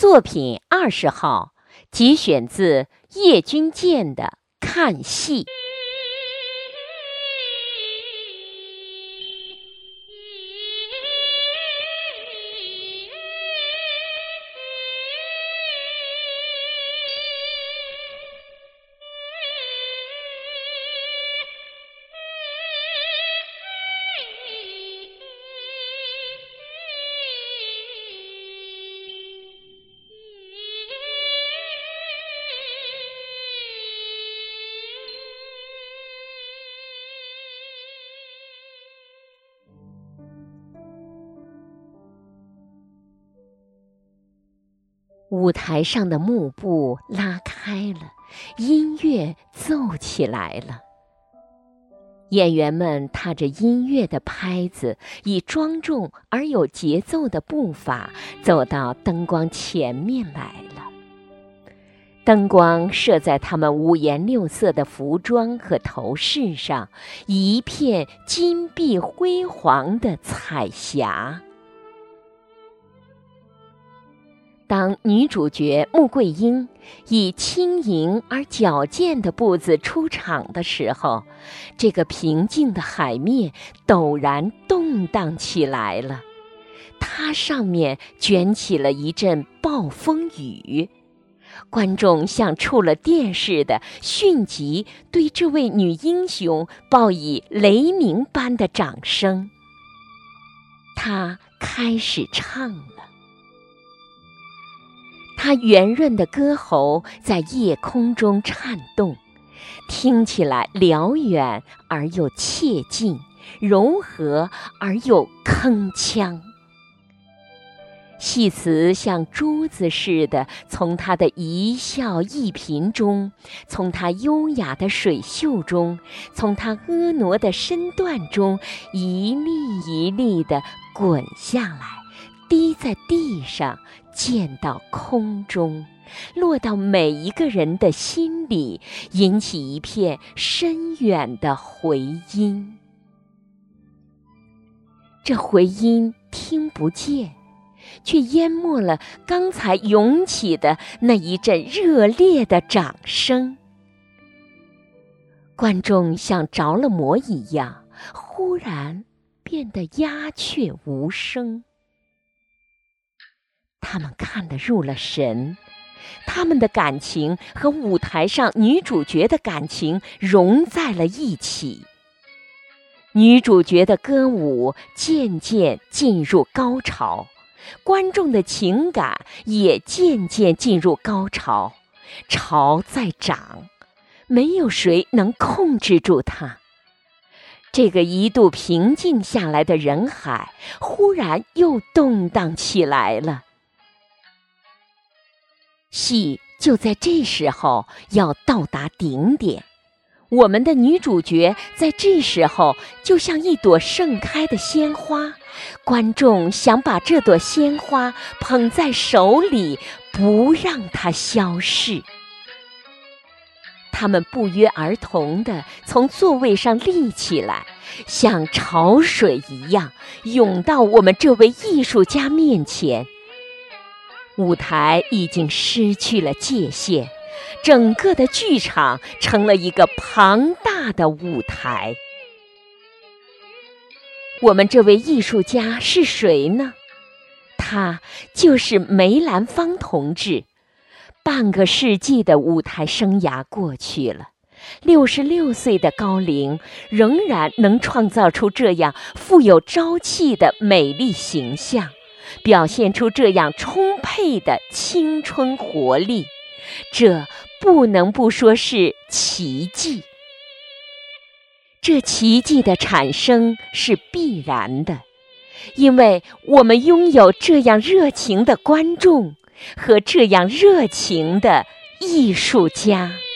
作品20号，节选自叶君健的《看戏》。舞台上的幕布拉开了，音乐奏起来了。演员们踏着音乐的拍子，以庄重而有节奏的步伐走到灯光前面来了。灯光射在他们五颜六色的服装和头饰上，一片金碧辉煌的彩霞。当女主角穆桂英以轻盈而矫健的步子出场的时候，这个平静的海面陡然动荡起来了，它上面卷起了一阵暴风雨。观众像触了电似的，迅即对这位女英雄报以雷鸣般的掌声。她开始唱了。她圆润的歌喉在夜空中颤动，听起来辽远而又切近，柔和而又铿锵。戏词像珠子似的从她的一笑一颦中，从她优雅的水袖中，从她婀娜的身段中，一粒一粒地滚下来，滴在地上，溅到空中，落到每一个人的心里，引起一片深远的回音。这回音听不见，却淹没了刚才涌起的那一阵热烈的掌声。观众像着了魔一样，忽然变得鸦雀无声。他们看得入了神，他们的感情和舞台上女主角的感情融在了一起。女主角的歌舞渐渐进入高潮，观众的情感也渐渐进入高潮，潮在涨，没有谁能控制住它。这个一度平静下来的人海，忽然又动荡起来了。戏就在这时候要到达顶点，我们的女主角在这时候就像一朵盛开的鲜花，观众想把这朵鲜花捧在手里，不让它消逝。他们不约而同地从座位上立起来，像潮水一样涌到我们这位艺术家面前。舞台已经失去了界限，整个的剧场成了一个庞大的舞台。我们这位艺术家是谁呢？他就是梅兰芳同志。半个世纪的舞台生涯过去了，66岁的高龄仍然能创造出这样富有朝气的美丽形象，表现出这样充沛的青春活力，这不能不说是奇迹。这奇迹的产生是必然的，因为我们拥有这样热情的观众和这样热情的艺术家。